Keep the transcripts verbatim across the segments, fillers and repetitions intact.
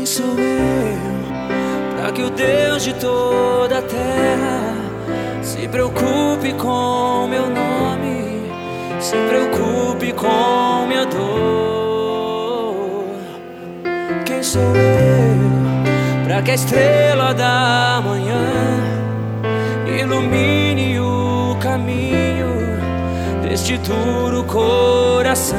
Quem sou eu para que o Deus de toda a terra se preocupe com meu nome, se preocupe com minha dor? Quem sou eu para que a estrela da manhã ilumine o caminho deste duro coração?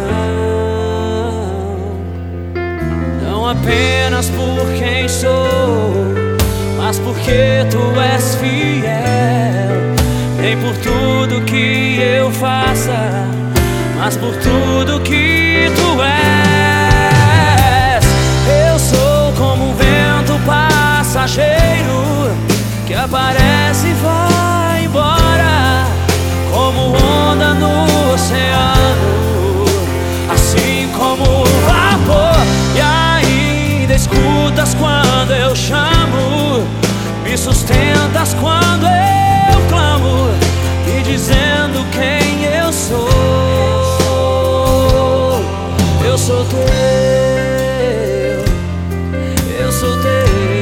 Não apenas por quem sou, mas porque tu és fiel. Nem por tudo que eu faça, mas por tudo que tu és. Eu sou como um vento passageiro que aparece e vai embora, como onda no oceano, assim como vapor. E ainda escutas quando eu chamo, me sustentas quando eu clamo, me dizendo quem eu sou. Eu sou teu, eu sou teu.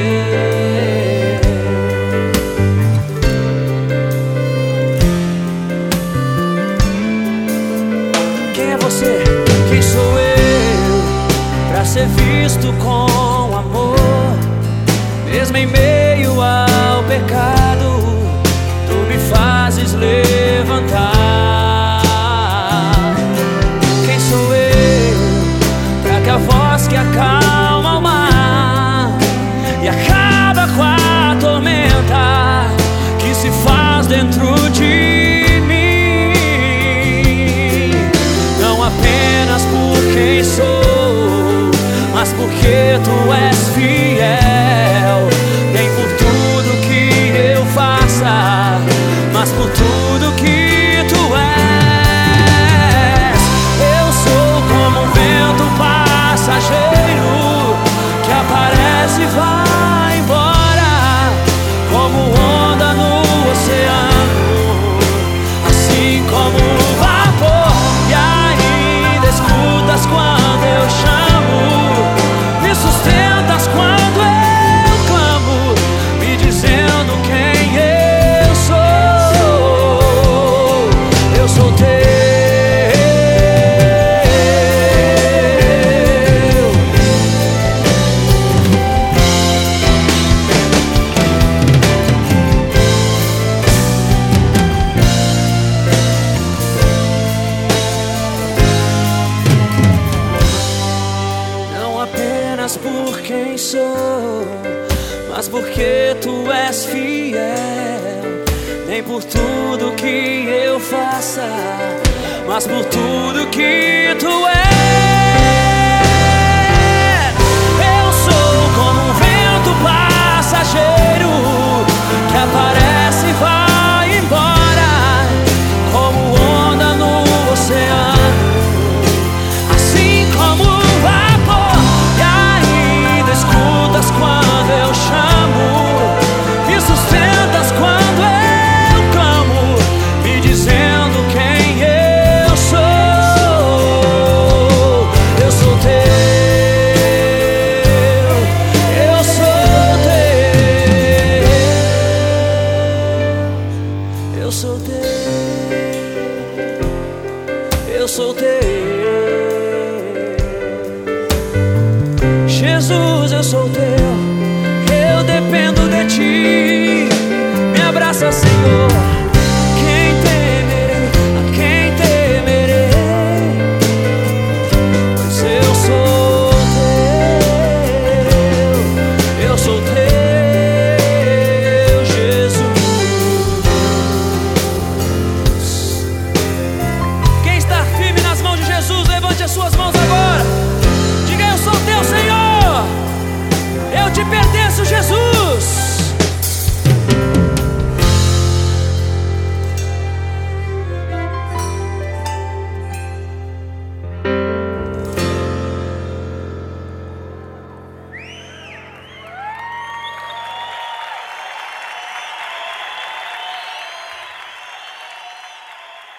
Quem é você? Quem sou eu pra ser visto com amor, mesmo em meio ao pecado? Tu me fazes levantar. Quem sou eu pra que a voz que acalma o mar e acaba com a tormenta que se faz dentro de mim? Não apenas por quem sou, mas porque tu és fiel. Nem por tudo que eu faça, mas por tudo que tu és. Eu sou como um vento passageiro que aparece e vai embora, como onda no oceano, assim como vapor. E ainda escutas quando eu chamo, me sustentas quando eu clamo, me dizendo quem eu sou. Eu sou teu, não apenas por quem sou, mas porque tu és fiel. Nem por tudo que eu faça, mas por tudo que tu és. Eu sou como um vento passageiro que aparece e vai embora, como onda no oceano, assim como vapor. E ainda escutas quando eu chamo, me sustentas quando eu clamo, me dizendo quem eu sou. Eu sou teu, eu sou teu, eu sou teu, eu sou teu. Jesus, eu sou teu.